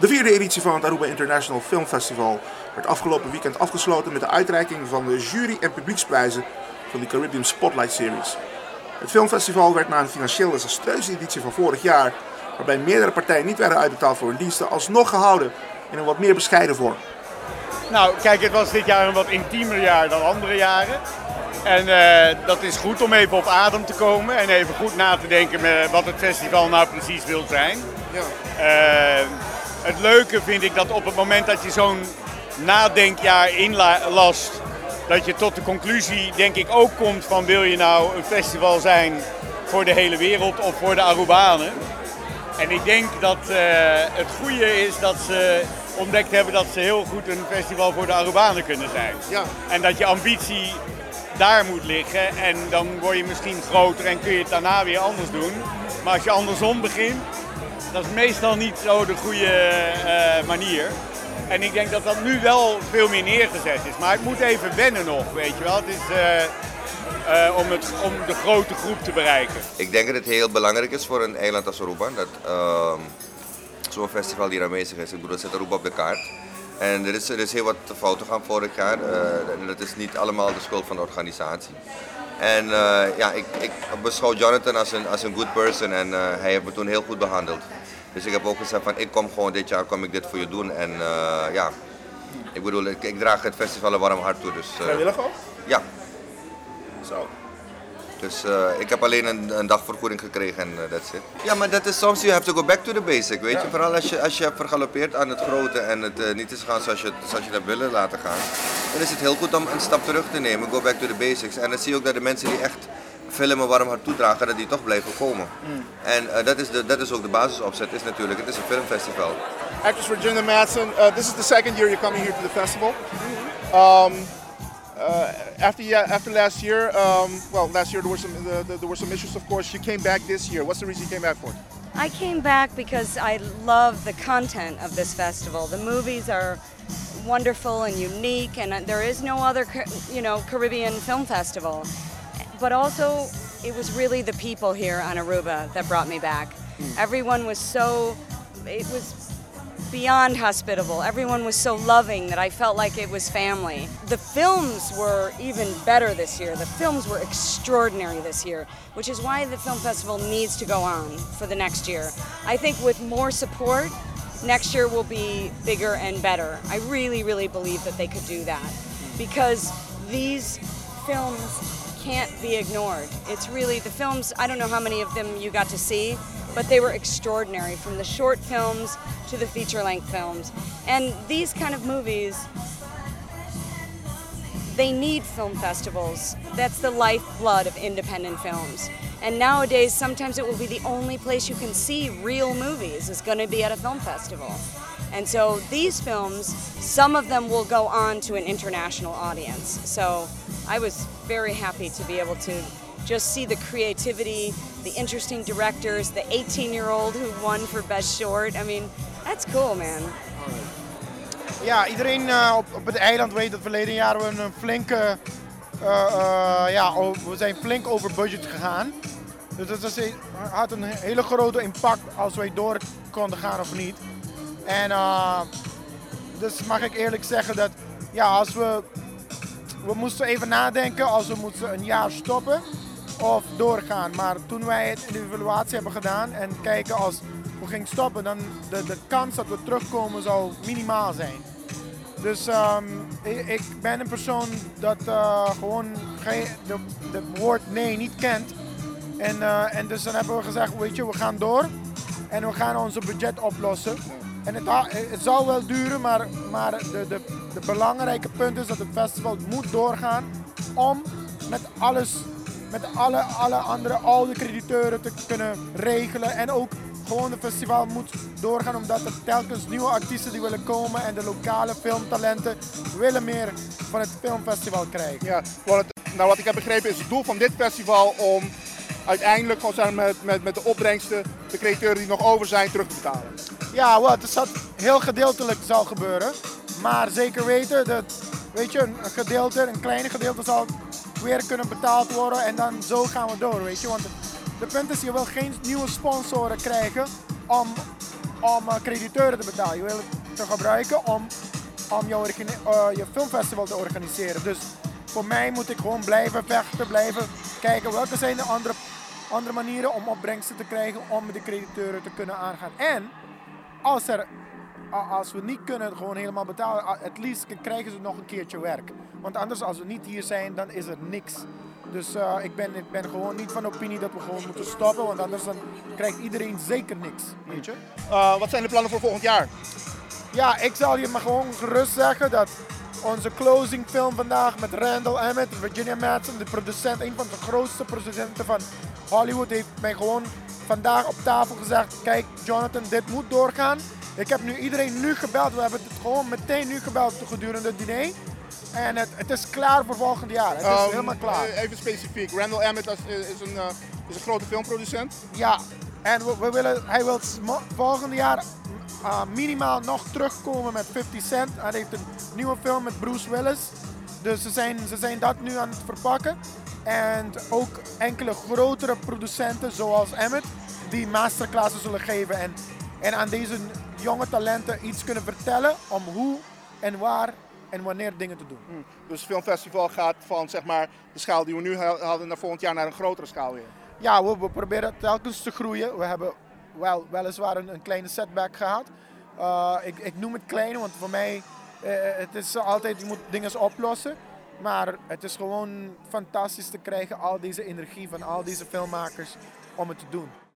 De vierde editie van het Aruba International Film Festival werd afgelopen weekend afgesloten met de uitreiking van de jury- en publieksprijzen van de Caribbean Spotlight Series. Het filmfestival werd na een financieel desastreuze editie van vorig jaar, waarbij meerdere partijen niet werden uitbetaald voor hun diensten, alsnog gehouden in een wat meer bescheiden vorm. Nou, kijk, het was dit jaar een wat intiemer jaar dan andere jaren. En dat is goed om even op adem te komen en even goed na te denken met wat het festival nou precies wil zijn. Ja. Het leuke vind ik dat op het moment dat je zo'n nadenkjaar inlast, dat je tot de conclusie denk ik ook komt van wil je nou een festival zijn voor de hele wereld of voor de Arubanen. En ik denk dat het goede is dat ze ontdekt hebben dat ze heel goed een festival voor de Arubanen kunnen zijn. Ja. En dat je ambitie daar moet liggen en dan word je misschien groter en kun je het daarna weer anders doen. Maar als je andersom begint, dat is meestal niet zo de goede manier. En ik denk dat dat nu wel veel meer neergezet is. Maar het moet even wennen nog, weet je wel. Het is om de grote groep te bereiken. Ik denk dat het heel belangrijk is voor een eiland als Aruba dat zo'n festival hier aanwezig is. Ik bedoel, het zet Aruba op de kaart. En er is heel wat fouten gaan vorig jaar. En dat is niet allemaal de schuld van de organisatie. En ik beschouw Jonathan als een good person en hij heeft me toen heel goed behandeld. Dus ik heb ook gezegd van ik kom gewoon dit jaar kom ik dit voor je doen. En ik bedoel, ik draag het festival een warm hart toe. Dus, Vrijwillig ook? Ja. Zo. Dus ik heb alleen een dagvergoeding gekregen en that's it. Ja, maar dat is soms, you have to go back to the basic, weet je. Vooral als je hebt vergalopeerd aan het grote en het niet is gaan zoals je dat willen laten gaan. Dan is het heel goed om een stap terug te nemen, go back to the basics. En dan zie je ook dat de mensen die echt filmen warm hart toedragen, dat die toch blijven komen. En dat is ook de basisopzet, is natuurlijk, het is een filmfestival. Actress Virginia Madsen, this is the second year you're coming here to the festival. After last year, last year there were some issues, of course. You came back this year. What's the reason you came back for? I came back because I love the content of this festival. The movies are wonderful and unique, and there is no other, Caribbean film festival. But also, it was really the people here on Aruba that brought me back. Everyone was it was beyond hospitable. Everyone was so loving that I felt like it was family. The films were even better this year. The films were extraordinary this year, which is why the film festival needs to go on for the next year. I think with more support, next year will be bigger and better. I really, really believe that they could do that because these films can't be ignored. It's really the films, I don't know how many of them you got to see, but they were extraordinary, from the short films to the feature-length films. And these kind of movies, they need film festivals. That's the lifeblood of independent films. And nowadays, sometimes it will be the only place you can see real movies is going to be at a film festival. And so these films, some of them will go on to an international audience. So I was very happy to be able to just see the creativity, the interesting directors, the 18-year-old who won for Best Short. I mean, that's cool, man. Ja, iedereen op het eiland weet dat verleden jaar we we zijn flink over budget gegaan. Dus dat had een hele grote impact als wij door konden gaan of niet. En dus mag ik eerlijk zeggen dat als we moesten even nadenken als we moesten een jaar stoppen of doorgaan. Maar toen wij het in de evaluatie hebben gedaan en kijken als we gingen stoppen, dan de kans dat we terugkomen zou minimaal zijn. Dus ik ben een persoon dat gewoon het woord nee niet kent. En dus dan hebben we gezegd, weet je, we gaan door en we gaan onze budget oplossen. En het zal wel duren, maar de belangrijke punt is dat het festival moet doorgaan om met alle andere oude crediteuren te kunnen regelen. En ook gewoon het festival moet doorgaan omdat er telkens nieuwe artiesten die willen komen en de lokale filmtalenten willen meer van het filmfestival krijgen. Ja, wat ik heb begrepen is het doel van dit festival om uiteindelijk gewoon met de opbrengsten de crediteuren die nog over zijn terug te betalen. Ja, het is dat heel gedeeltelijk zal gebeuren, maar zeker weten dat, weet je, een kleine gedeelte zal weer kunnen betaald worden en dan zo gaan we door, weet je. Want de punt is, je wil geen nieuwe sponsoren krijgen om om crediteuren te betalen. Je wil het te gebruiken om je filmfestival te organiseren. Dus voor mij moet ik gewoon blijven vechten, blijven kijken welke zijn de andere manieren om opbrengsten te krijgen om de crediteuren te kunnen aangaan. En als we niet kunnen gewoon helemaal betalen, at least krijgen ze nog een keertje werk. Want anders als we niet hier zijn, dan is er niks. Dus ik ben gewoon niet van opinie dat we gewoon moeten stoppen, want anders dan krijgt iedereen zeker niks. Weet je? Wat zijn de plannen voor volgend jaar? Ja, ik zal je maar gewoon gerust zeggen dat onze closing film vandaag met Randall Emmett, Virginia Madsen, de producent, een van de grootste producenten van Hollywood, heeft mij gewoon vandaag op tafel gezegd, kijk Jonathan, dit moet doorgaan. Ik heb nu iedereen nu gebeld, we hebben het gewoon meteen nu gebeld gedurende het diner. En het is klaar voor volgend jaar, het is helemaal klaar. Even specifiek, Randall Emmett is een grote filmproducent. Ja, en hij wil volgend jaar minimaal nog terugkomen met 50 Cent. Hij heeft een nieuwe film met Bruce Willis. Dus ze zijn dat nu aan het verpakken. En ook enkele grotere producenten zoals Emmett die masterclasses zullen geven. En aan deze jonge talenten iets kunnen vertellen om hoe en waar en wanneer dingen te doen. Dus het filmfestival gaat van zeg maar, de schaal die we nu hadden naar volgend jaar naar een grotere schaal weer. Ja, we proberen telkens te groeien. We hebben weliswaar een kleine setback gehad. Ik noem het klein, want voor mij het is altijd, je moet dingen oplossen. Maar het is gewoon fantastisch te krijgen, al deze energie van al deze filmmakers om het te doen.